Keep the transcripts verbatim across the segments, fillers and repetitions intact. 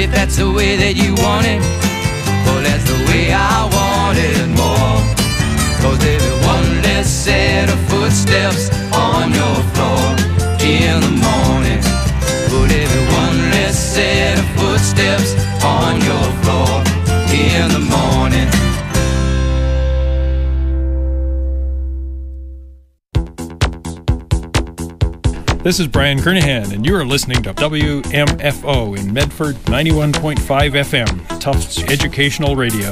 if that's the way that you want it, well, that's the way I want it more. Cause there'll be one less set of footsteps on your floor in the morning. Well, there'll be one less set of footsteps on your floor in the morning. This is Brian Kernahan, and you are listening to W M F O in Medford, ninety-one point five F M, Tufts Educational Radio.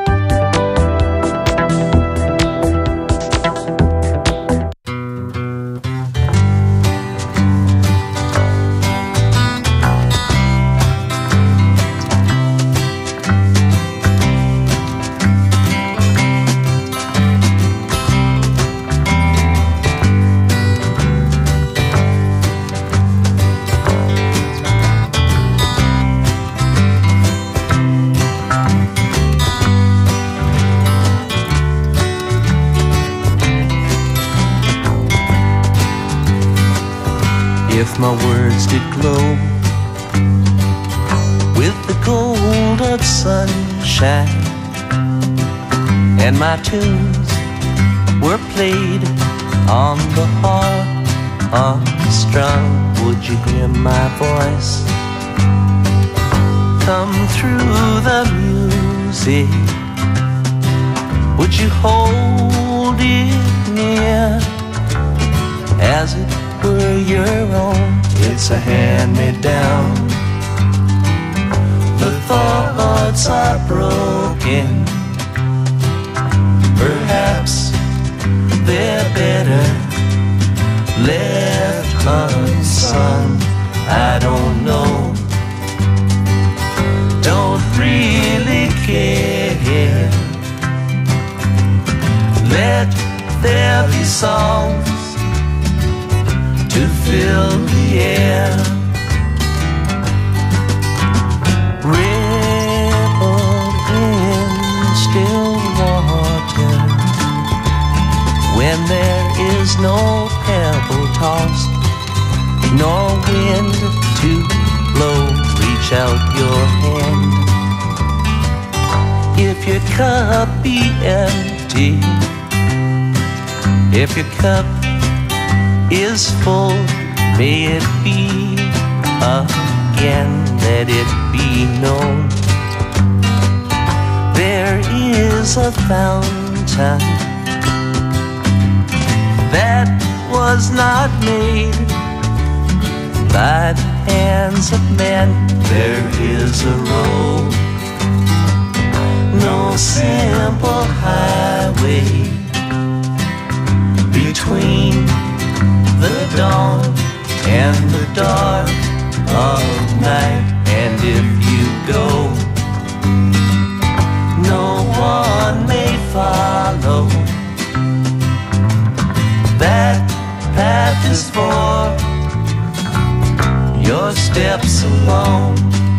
If my words did glow with the gold of sunshine, and my tunes were played on the harp unstrung, would you hear my voice come through the music? Would you hold it near as it were your own? It's a hand-me-down. The thoughts are broken. Perhaps they're better left unsung. I don't know. Don't really care. Let there be songs to fill the air. Rippled in still water, when there is no pebble tossed, nor wind to blow, reach out your hand. If your cup be empty, if your cup is full, may it be again, let it be known. There is a fountain that was not made by the hands of men. There is a road, no simple highway between the dawn and the dark of night. And if you go, no one may follow. That path is for your steps alone.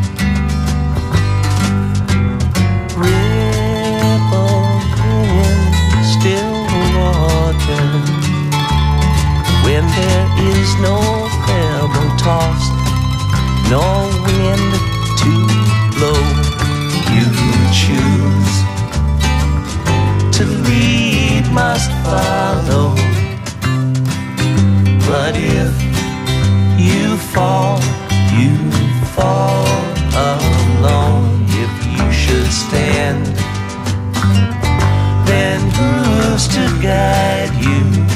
Ripple in still water, when there is no pebble tossed, no wind to blow, you choose to lead, must follow. But if you fall, you fall alone. If you should stand, then who's to guide you?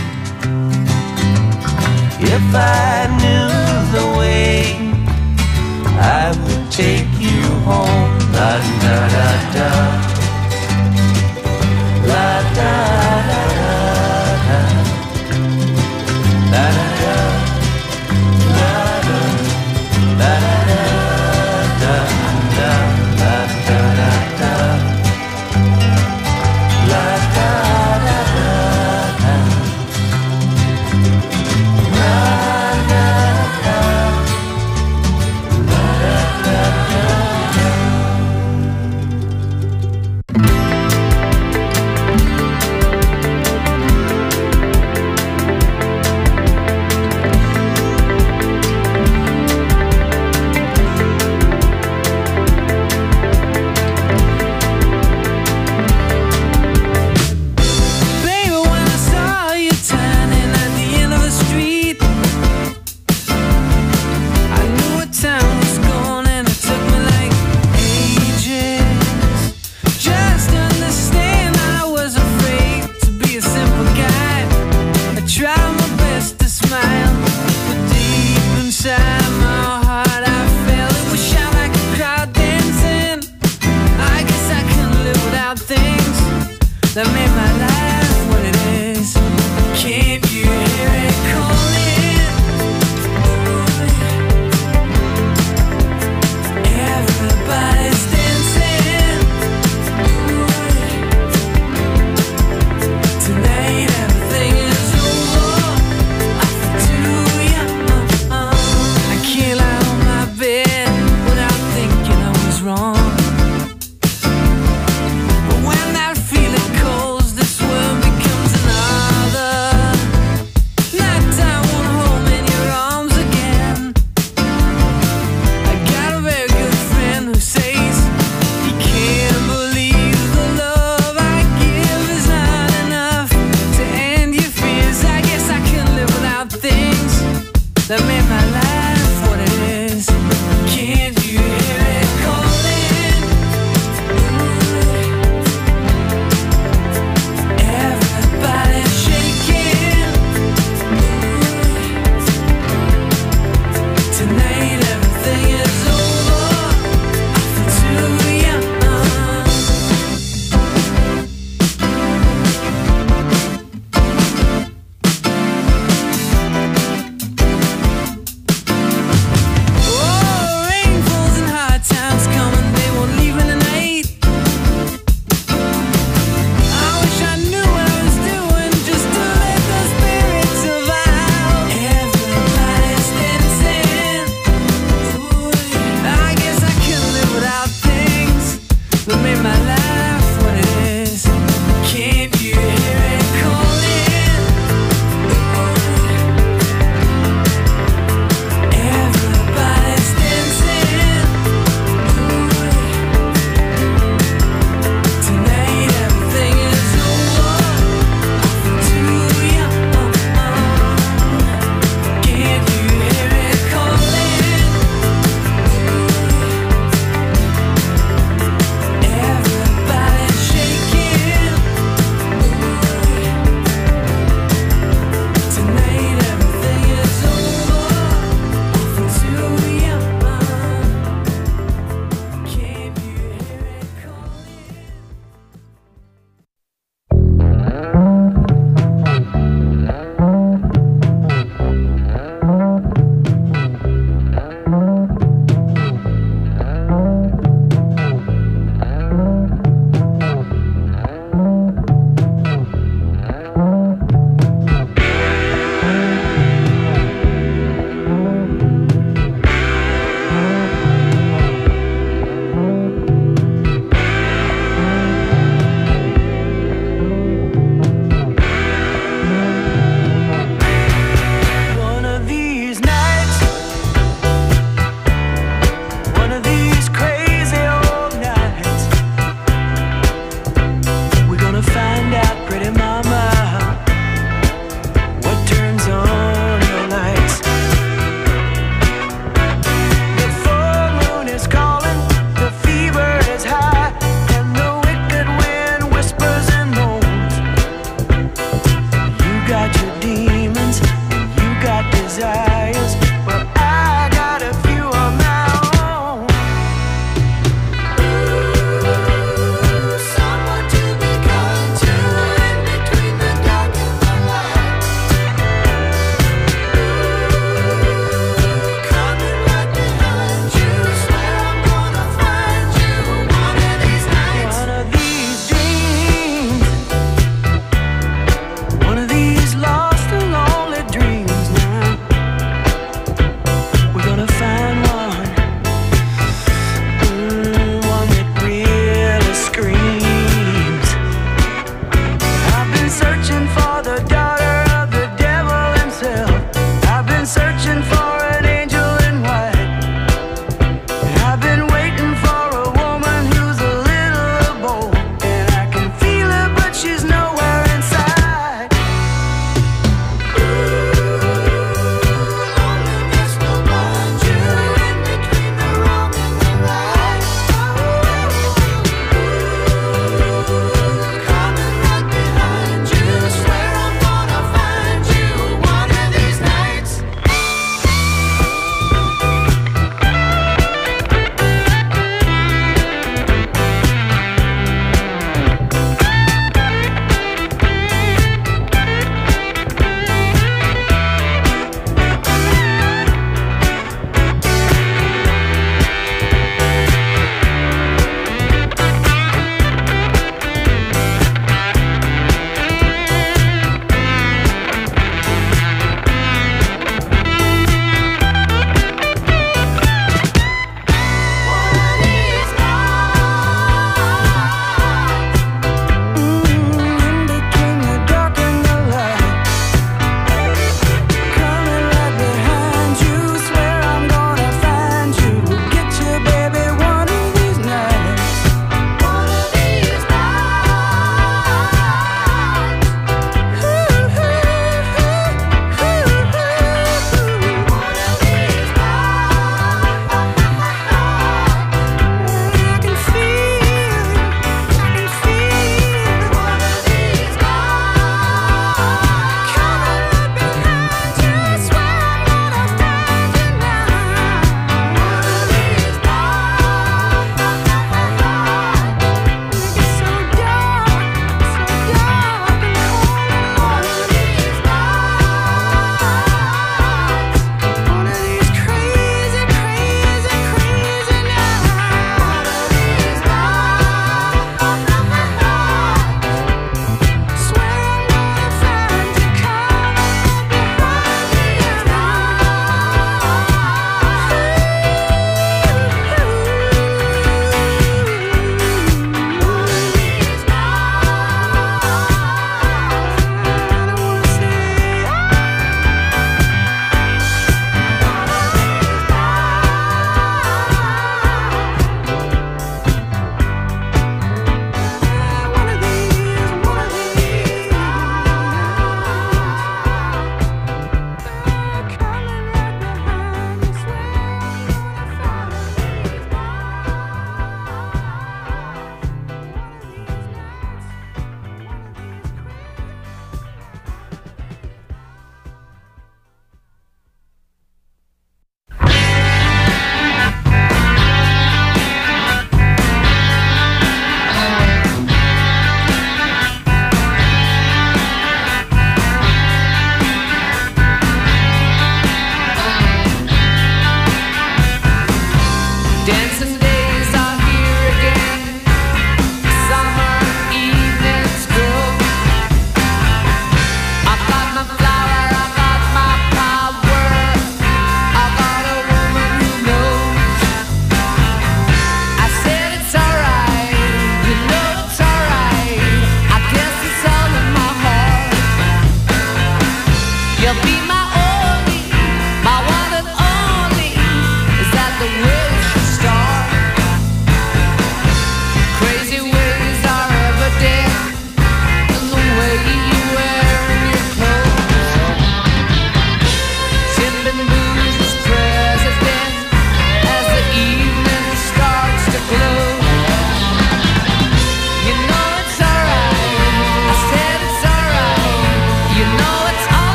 If I knew the way, I would take you home. La da da da, la da da da, la da da, la da, la da da da, la da da da, la da da da, la da da da.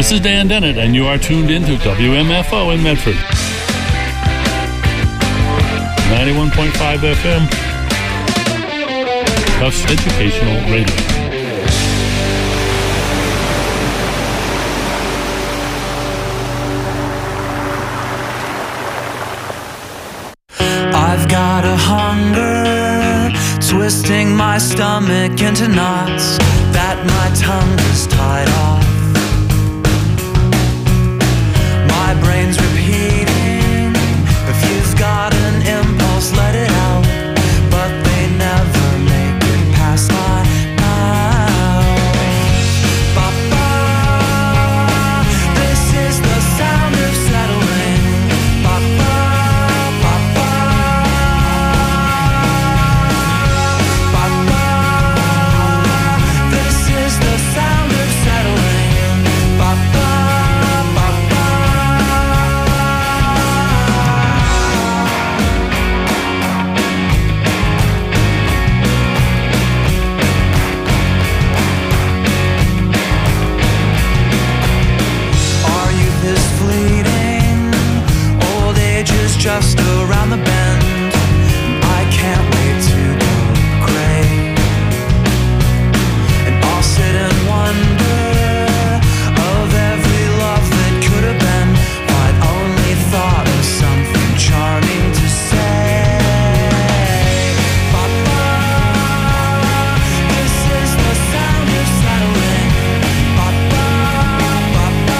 This is Dan Dennett, and you are tuned in to W M F O in Medford. ninety-one point five F M. Tufts Educational Radio. I've got a hunger, twisting my stomach into knots that my tongue is tied off. My brain's repeating, if you've got an impulse, let it out, but they never make it past my mouth. Ba-ba, this is the sound of settling. Ba-ba. Just around the bend, I can't wait to go gray, and I'll sit and wonder of every love that could have been, if I'd only thought of something charming to say. Ba-ba, this is the sound of settling. Ba-ba, ba-ba.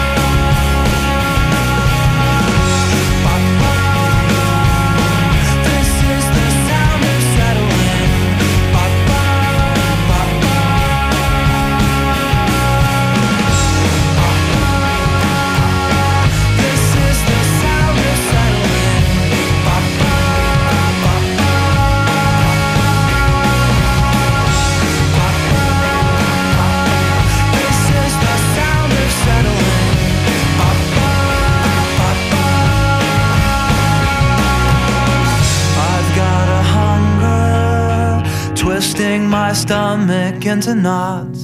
Twisting my stomach into knots.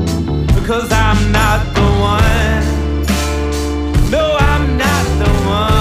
Cause I'm not the one. No, I'm not the one.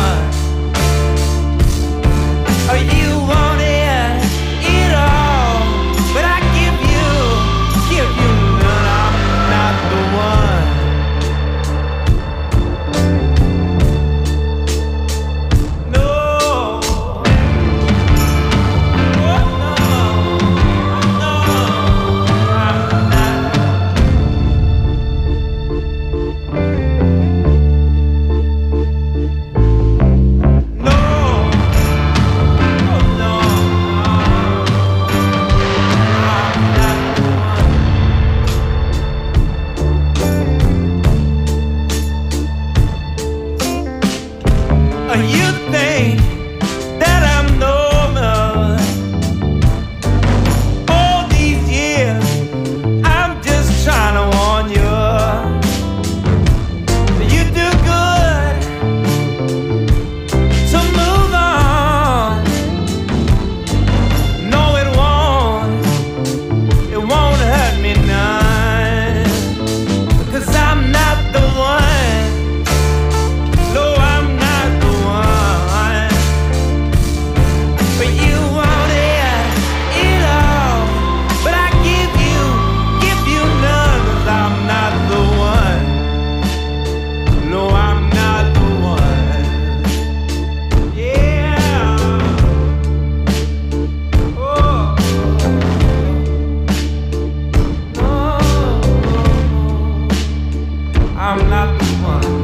I'm not the one.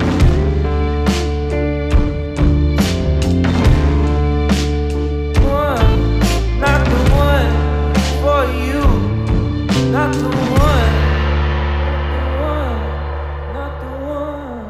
One, not the one for you. Not the one. Not the one.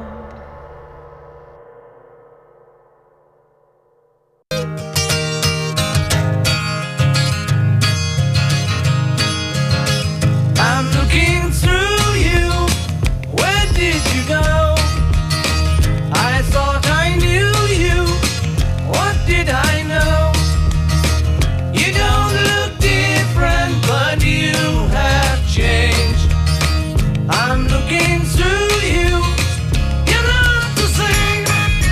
I'm looking through you. Where did you go? I thought I knew you. What did I know? You don't look different, but you have changed. I'm looking through you. You're not the same.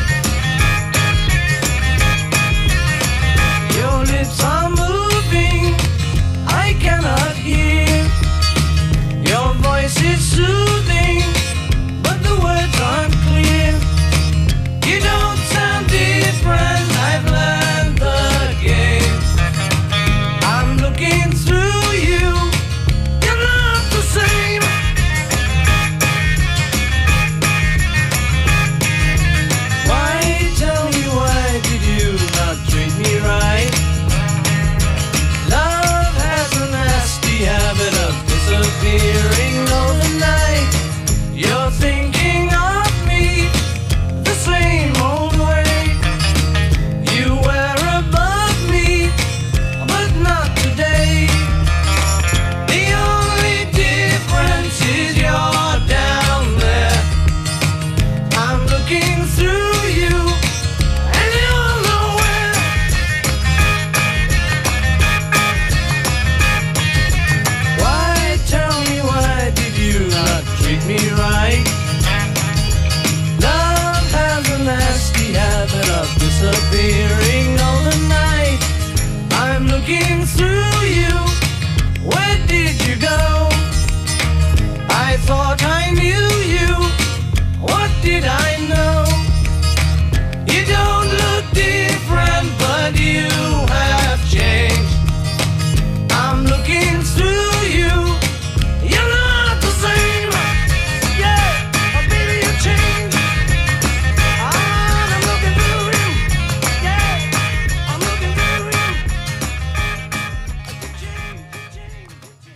Your lips are moving. I cannot hear. Your voice is soothing, but the words aren't clear. You don't sound different, I've learned the game. I'm looking through you, you're not the same. Why, tell me, why did you not treat me right? Love has a nasty habit of disappearing overnight. You're thinking of me the same old way. You were above me, but not today. The only difference is you're down there. I'm looking through you, and you're nowhere. Why, tell me, why did you not treat me right? Love has a nasty habit of disappearing overnight. I'm looking through you. Where did you go? I thought I knew you. What did I know? You don't look different, but you have changed. I'm looking through you. You're not the same. Yeah, oh, baby, you changed. Ah, I'm looking through you. Yeah, I'm looking through you. You changed, you changed, you changed, you changed.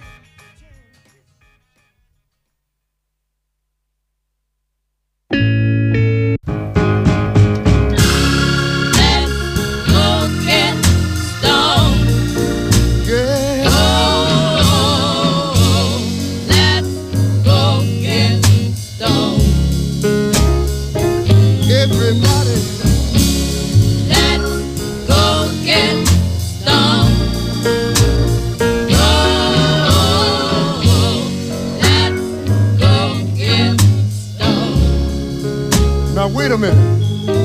Everybody, Let's go get stoned. Oh, let's go get stoned. now wait a minute.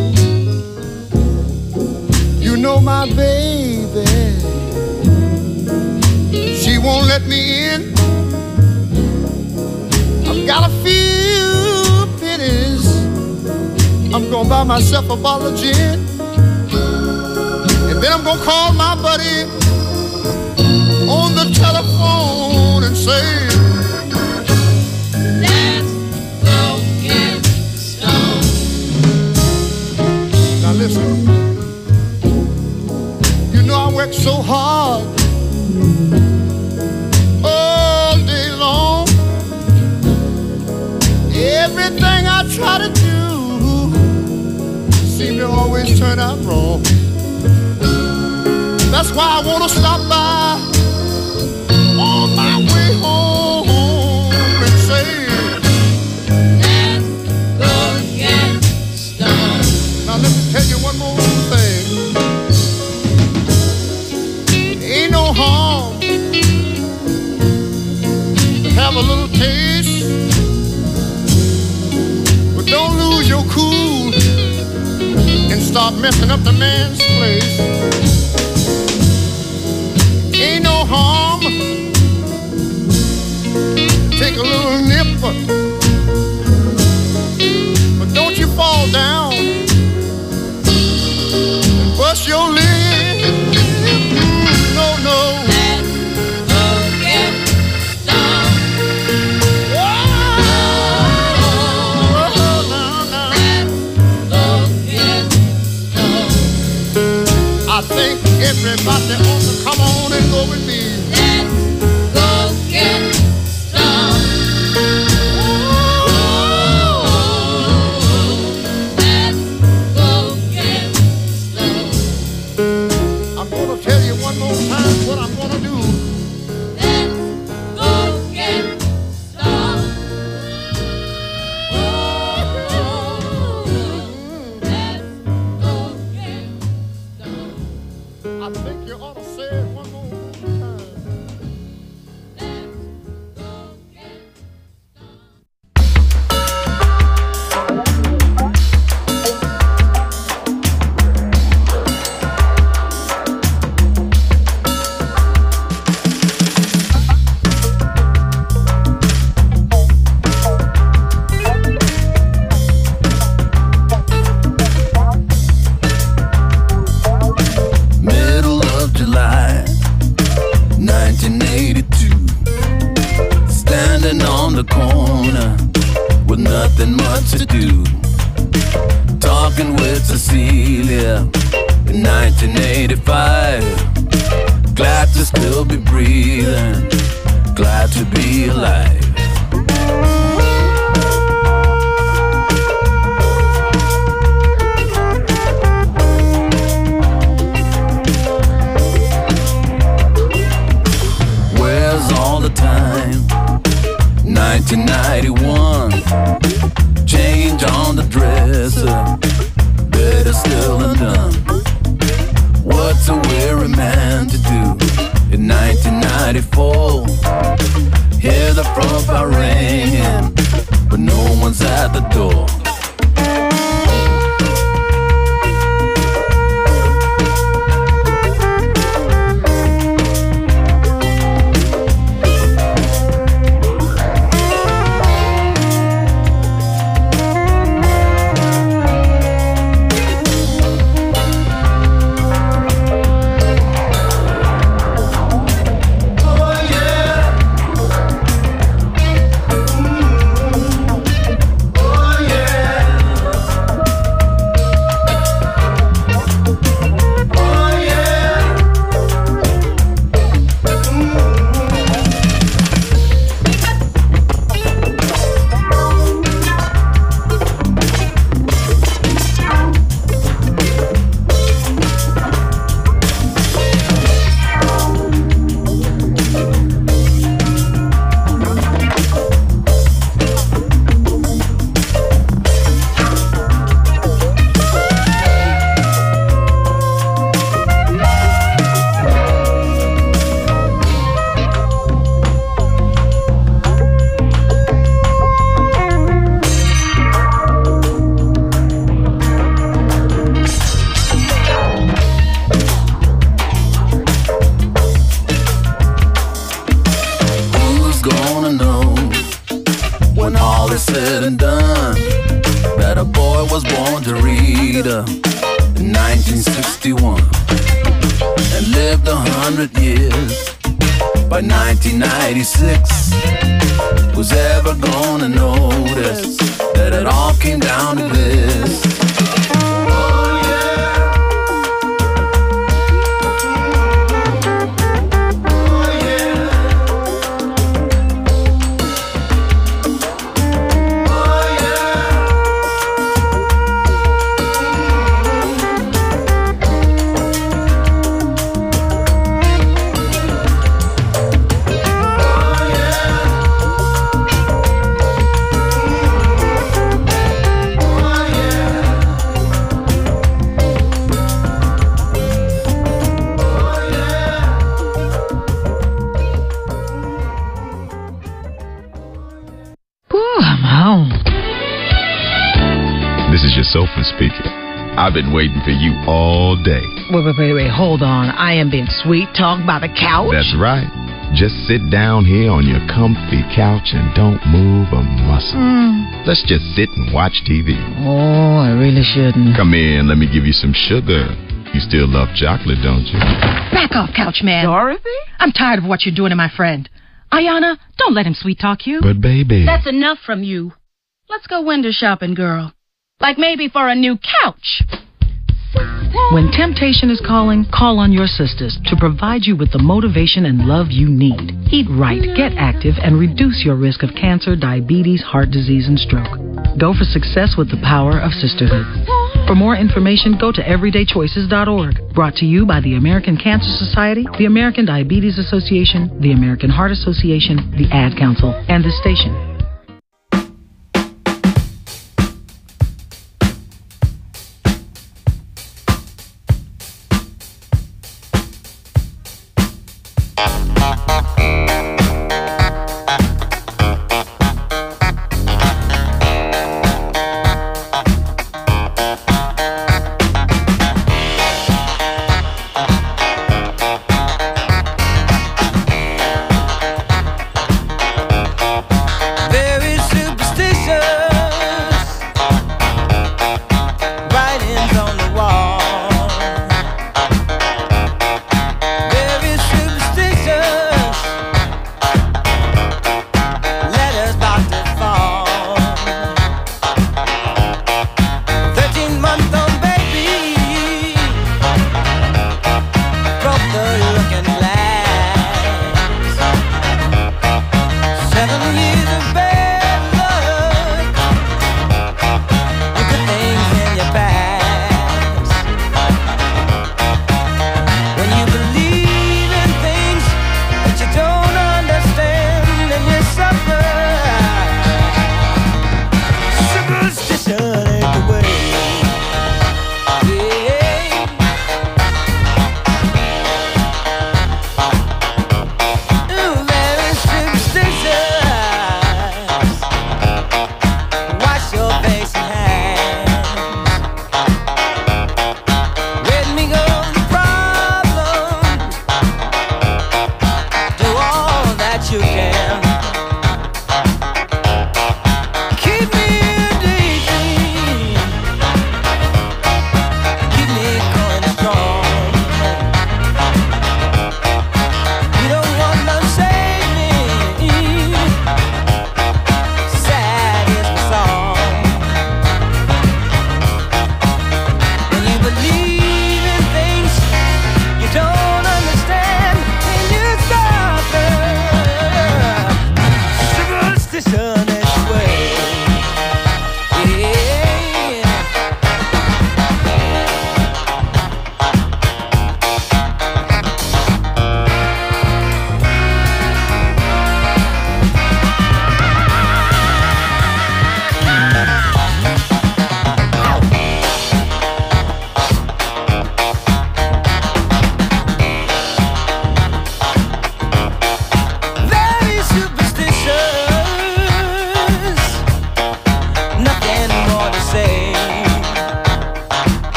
You know my baby, she won't let me in. I've got a few pennies. I'm gonna buy myself a bottle of gin, and then I'm gonna call my buddy on the telephone and say, Let's go get stoned. now listen, you know I work so hard all day long. Everything I try to do seem to always turn out wrong. That's why I want to stop by on my way home and say, Let's go get stoned. now let me tell you one more thing. Ain't no harm to have a little taste, but don't lose your cool and start messing up the man's place. Ain't no harm. Take a little nip, but don't you fall down and bust your lip. No, no. Let's go get stoned. Oh, nothing much to do. Talking with Cecilia in nineteen eighty-five. Glad to still be breathing, glad to be alive. Where's all the time? nineteen ninety-one. Change on the dresser, better still undone. What's a weary man to do in nineteen ninety-four? Hear the front bar ringing, but no one's at the door. Who's ever gonna notice that it all came down to this? Oh yeah. Oh yeah. Oh yeah. Sofa speaking. I've been waiting for you all day. Wait, wait, wait, wait, hold on. I am being sweet talked by the couch? That's right. Just sit down here on your comfy couch and don't move a muscle. Mm. Let's just sit and watch T V. Oh, I really shouldn't. Come in, let me give you some sugar. You still love chocolate, don't you? Back off, couch man. Dorothy? I'm tired of what you're doing to my friend. Ayana, don't let him sweet talk you. But baby. That's enough from you. Let's go window shopping, girl. Like maybe for a new couch. When temptation is calling, call on your sisters to provide you with the motivation and love you need. Eat right, get active, and reduce your risk of cancer, diabetes, heart disease, and stroke. Go for success with the power of sisterhood. For more information, go to everyday choices dot org. Brought to you by the American Cancer Society, the American Diabetes Association, the American Heart Association, the Ad Council, and this station.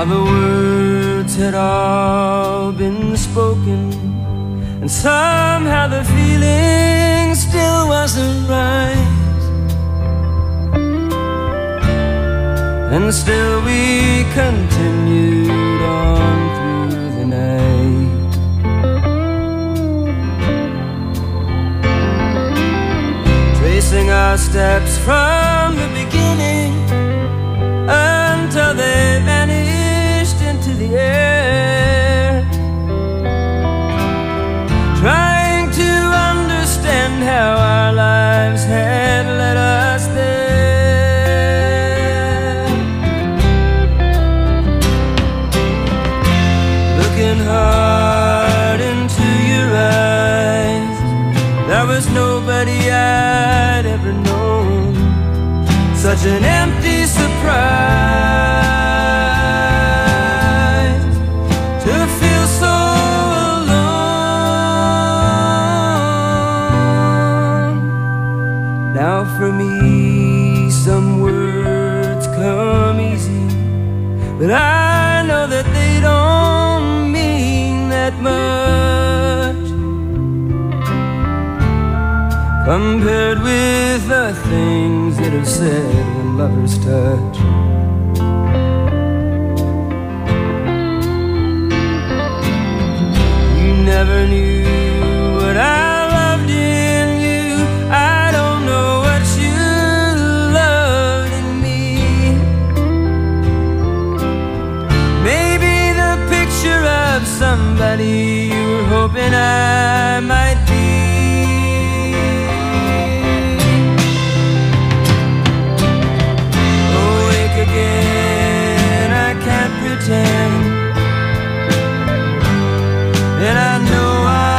the words had all been spoken, and somehow the feeling still wasn't right. And still we continued on through the night. Tracing our steps from the beginning until they vanished into the air, trying to understand how our lives had led us there. Looking hard into your eyes, there was nobody I'd ever known. Such an empty surprise to feel so alone. Now for me some words come easy, but I know that they don't mean that much compared with the things that are said when lovers touch. You never knew what I loved in you. I don't know what you loved in me. Maybe the picture of somebody you were hoping I might be. Again, I can't pretend, and I know I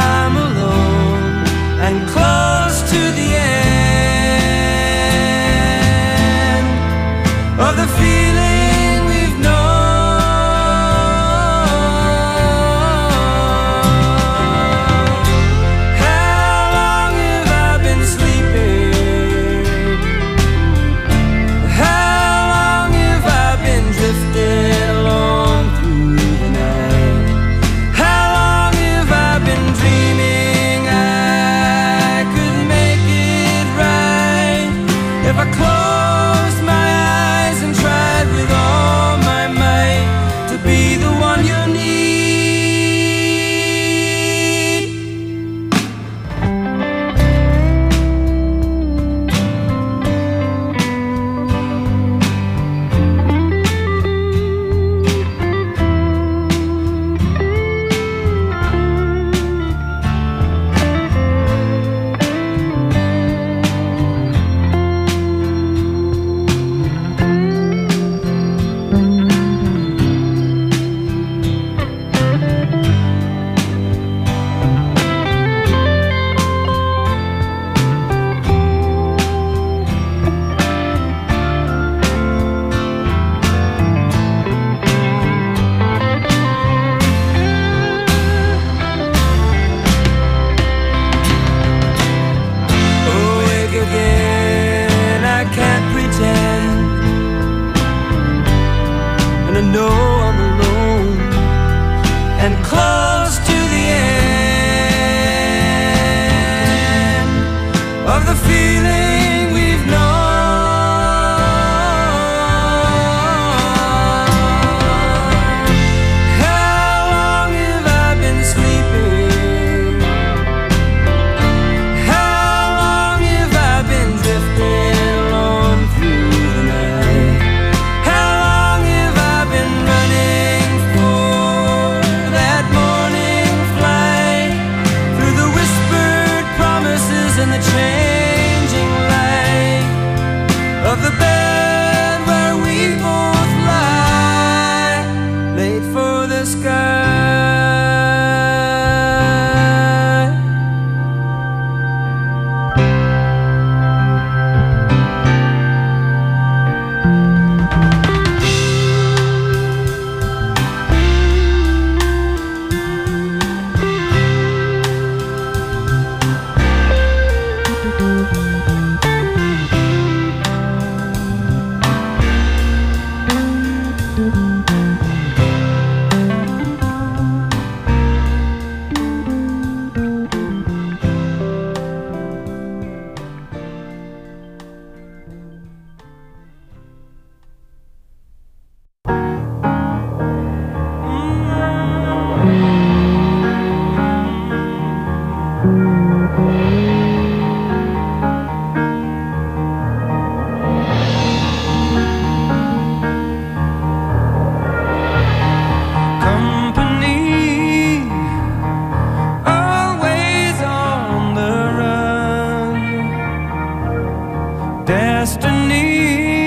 destiny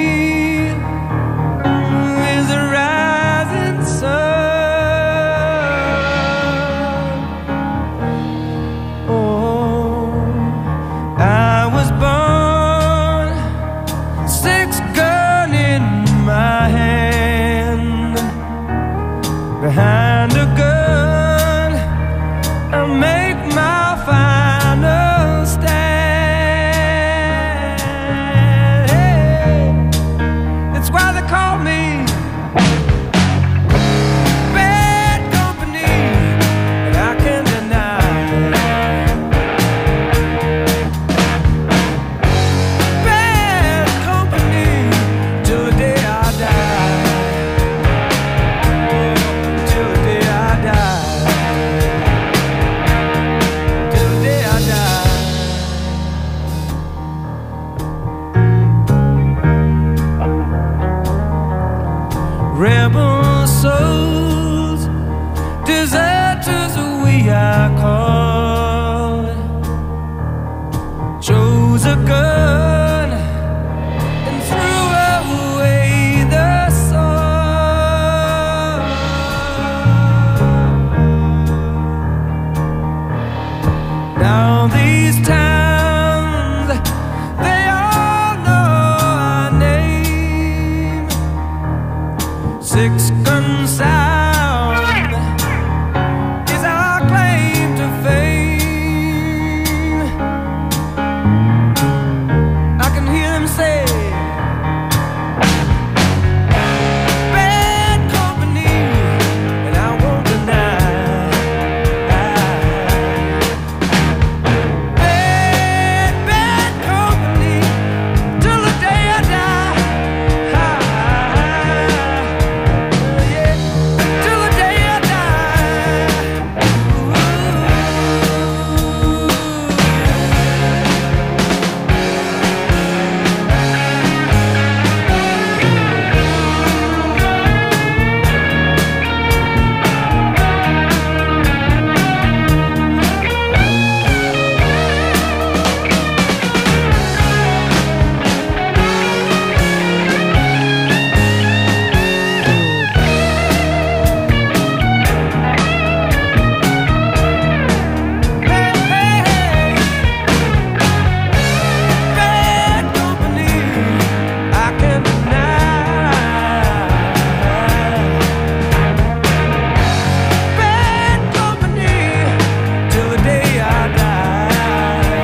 is a rising sun. Oh, I was born, six gun in my hand, behind a gun I make my final stand. Hey, it's why they call me bad company, and I can't deny bad company till the day I die. Till the day I die. Till the day I die. Rebel souls, deserters we are called. Chose a gun and threw away the sword. Now these towns, they all know our name. Six gun sound is our claim to fame. I can hear them say, bad company, and I won't deny. Bad, bad company till the day I die. Yeah, till the day I die. Hey, hey, hey. Bad company, I can't deny. Bad company till the day I die.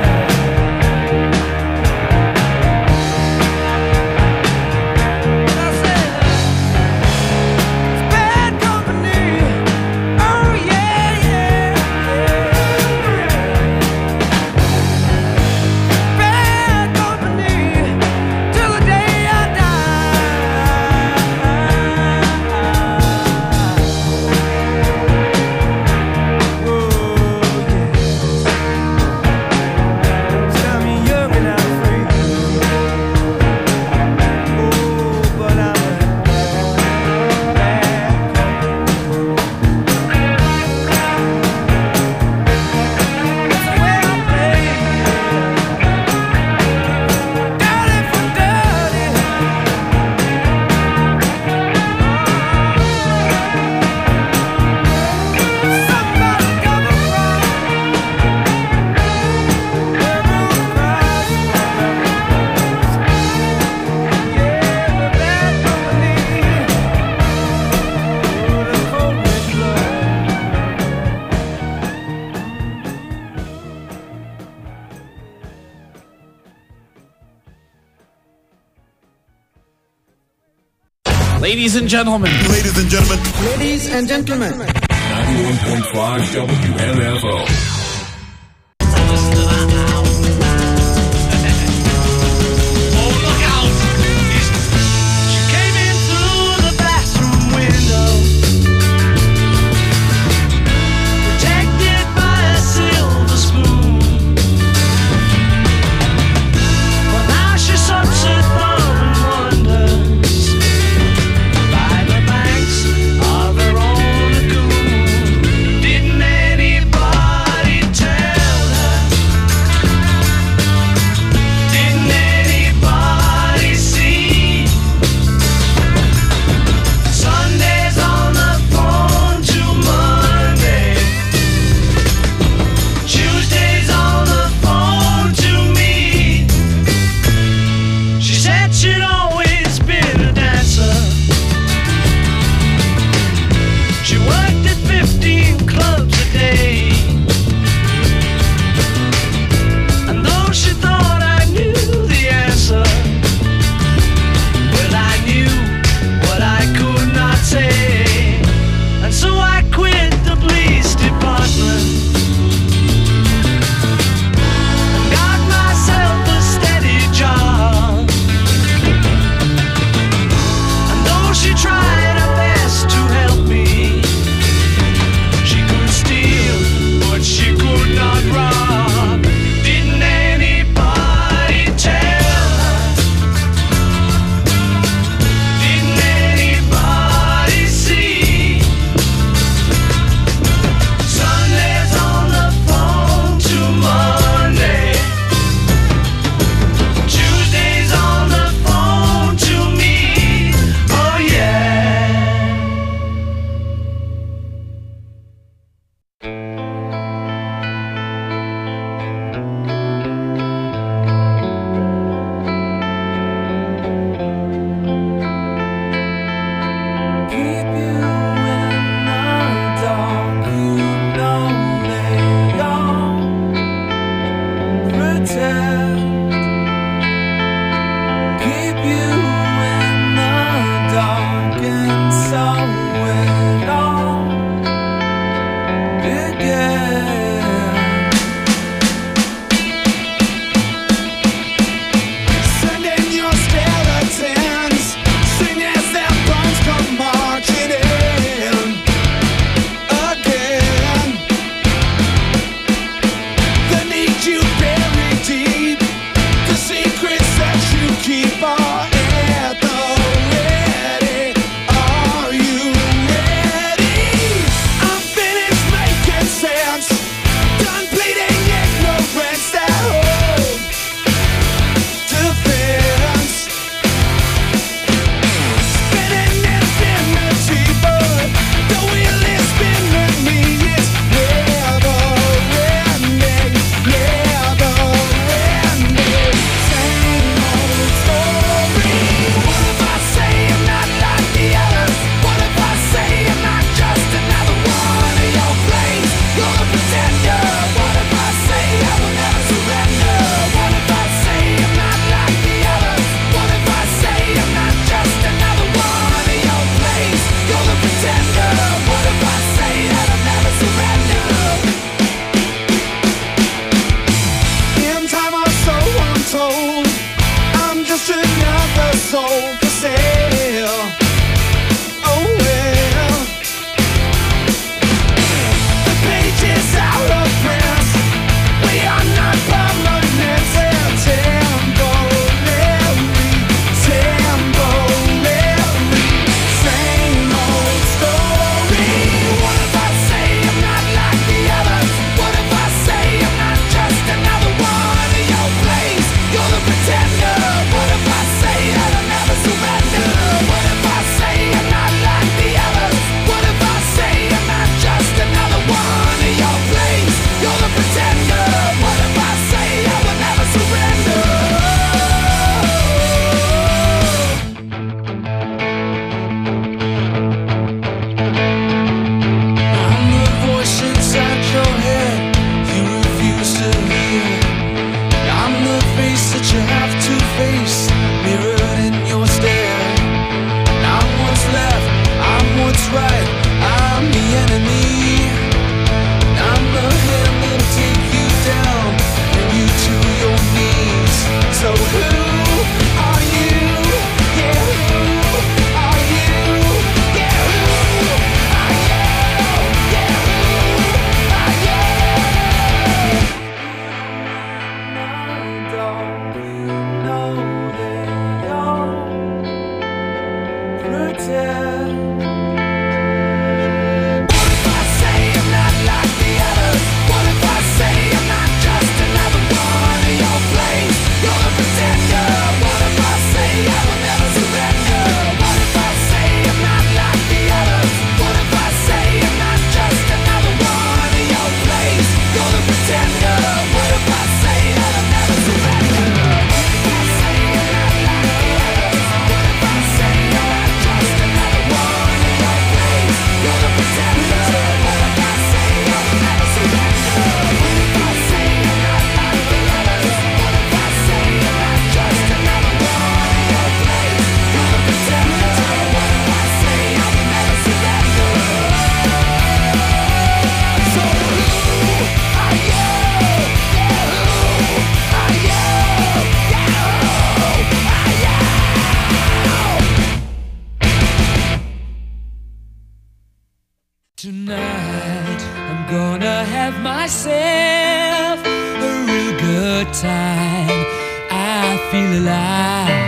I said, it's bad company. Oh yeah, yeah, yeah. Bad company till the day I die. Whoa, yes. Tell me young and I'm free. Oh, but I'm a bad That's the way I play. Dirty for dirty. Somebody come around. Everyone cries for us. Yeah, we're bad company. Oh, the cold red blood. Ladies and gentlemen. Ladies and gentlemen. Ladies and gentlemen. ninety-one point five W M F O. She came in through the bathroom window, protected by a silver spoon. But now she sucks her thumb and wonders by the banks of her own lagoon. Didn't anybody just another soul for sale. Oh well, the page is out of print. We are not permanent. Temporary, temporary, same old story. What if I say I'm not like the others? What if I say I'm not just another one in your place? You're the pretender. What if I say that I'll never surrender? What if I say I'm not like the others? What if I say I'm not just another one in your place? You're the pretender. What if I say I will never surrender? I'm the voice inside your head you refuse to hear. I'm the face that you have to face, mirrored in your stare. I'm what's left, I'm what's right, I'm the enemy. I'm the hand that'll take you down, bring you to your knees. So who are you? Yeah, who are you? Yeah, who are you? Yeah, who are you? Don't you know that you're pretend? What if I say I'm not like the others? What if I say I'm not just another one in your place? You're the pretender. What if I say I will never surrender? What if I say I'm not like the others? What if I say I'm not just another one in your place? You're the pretender. What if I say that I'll never surrender? What if I say I'm not like the others? What if I say I'm not just another one in your place? You're the pretender. What if I say I will never surrender? What if I say I'm not like the others? What if I say I'm not just another one in your place? You're the pretender. What if I say I will never surrender? So who are you? Yeah, who are you? Yeah, who are you? Tonight I'm gonna have myself a real good time. I feel alive,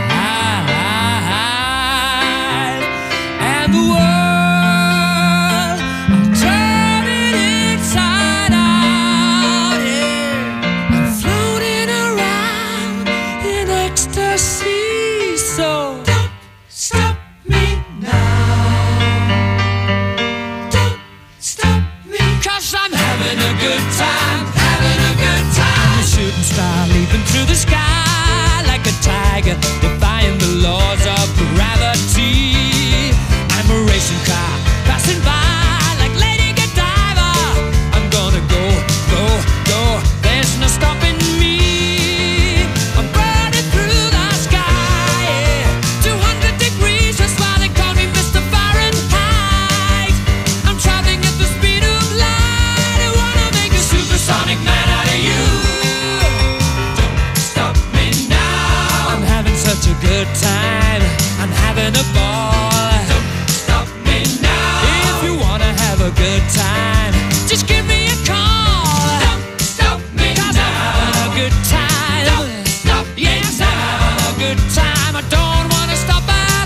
and the world I'm turning inside out. Yeah, I'm floating around in ecstasy. So don't stop me now. Don't stop me, 'cause I'm having a good time, having a good time. I'm a shooting star leaping through the sky like a tiger, defying the laws of gravity. I'm a racing car passing by like Lady Godiva. I'm gonna go, go, go. There's no stopping me. I'm burning through the sky, yeah. two hundred degrees, that's why they call me Mister Fahrenheit. I'm traveling at the speed of light. I wanna make a supersonic man out of you. Don't stop me now. I'm having such a good time. I'm having a ball. Don't stop me now. If you wanna have a good time, just give me a call. Don't stop me 'cause now. I'm having a good time. Don't stop me yes, now. I'm having a good time. I don't wanna stop at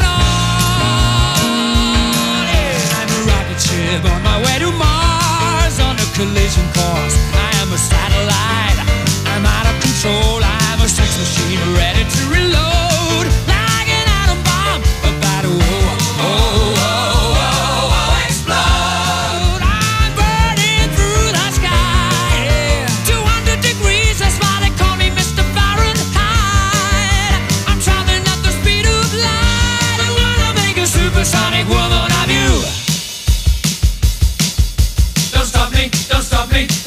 all. Yeah. I'm a rocket ship on my way to Mars on a collision course. I am a satellite. I'm out of control. I'm a sex machine ready to reload like an atom bomb about to oh, oh, oh, oh, oh, explode. I'm burning through the sky, yeah. two hundred degrees, that's why they call me Mister Fahrenheit. I'm traveling at the speed of light. I wanna make a supersonic woman of you. Don't stop me, don't stop me.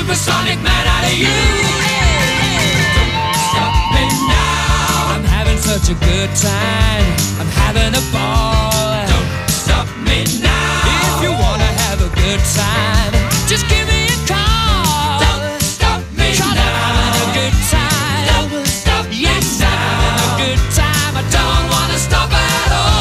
supersonic man out of you. Don't stop me now. I'm having such a good time. I'm having a ball. Don't stop me now. If you wanna have a good time, just give me a call. Don't stop me now. I'm having a good time. Don't stop me yes, now. I'm having a good time. I don't wanna stop at all.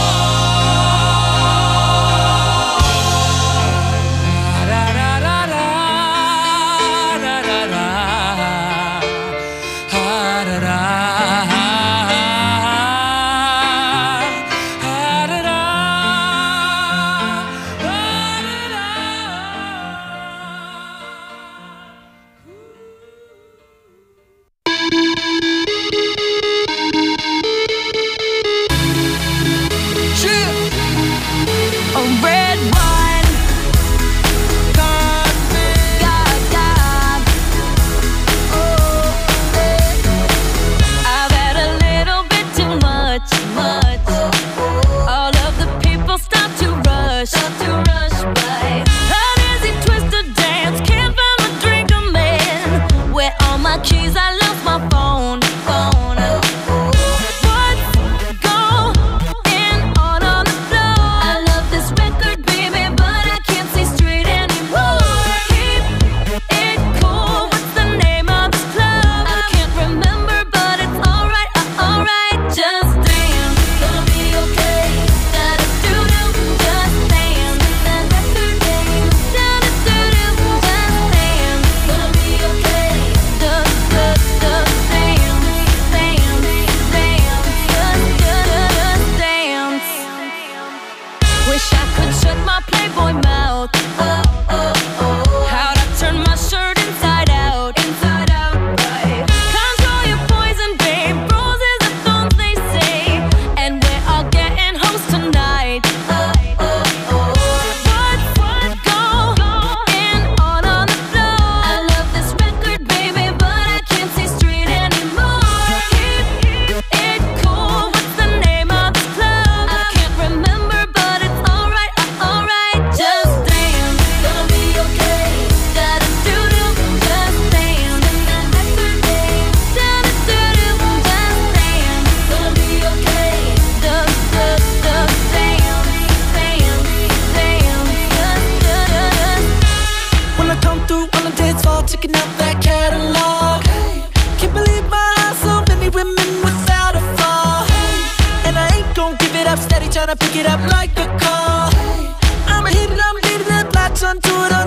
Pick it up like a call. I'ma hit it, I'm leading it, lights on to it.